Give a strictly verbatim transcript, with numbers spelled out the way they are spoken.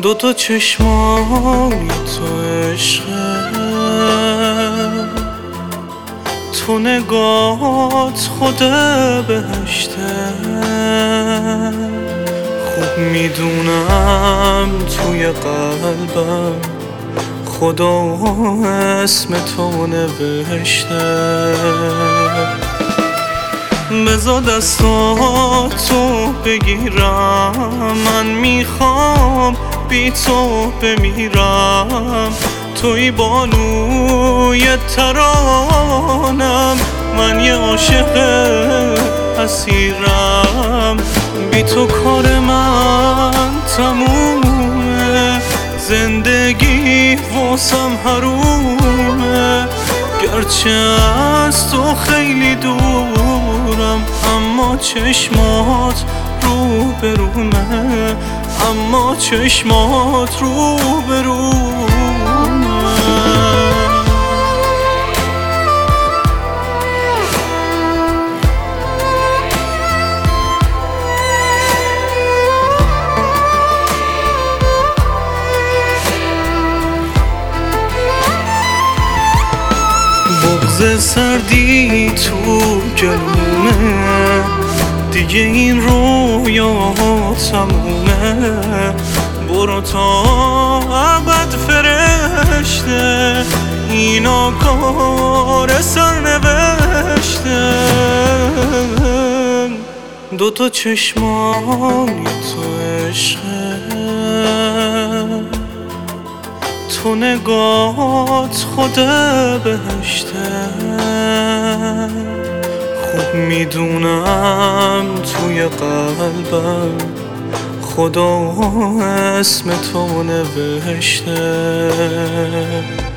دوتا چشمای تو عشقه، تو نگات خود بهشته. خوب میدونم توی قلبم خدا اسم تو نوشته. بذار دستاتو بگیرم، من میخوام بی تو بمیرم. توی بانوی ترانم، من یه عاشق اسیرم. بی تو کار من تمومه، زندگی واسم حرومه. گرچه از تو خیلی دورم، اما چشمات رو برومه، اما چشمات رو برومه. بغض سردی تو گلومه، دیگه این رویا تمومه. برو تا ابد فرشته، اینا کار سرنوشته. دوتا چشمای تو عشقه، تو نگات خود بهشته. خوب میدونم توی قلبم خدا اسم تو نوشته.